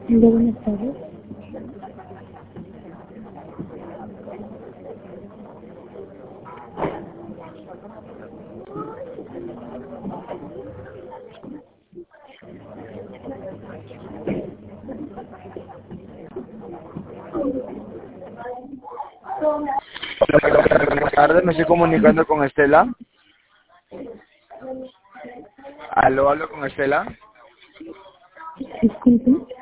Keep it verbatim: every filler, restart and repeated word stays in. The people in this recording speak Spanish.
Hola, buenas tardes. Buenas tardes, me estoy comunicando con Estela. Aló, hablo con Estela. Disculpe.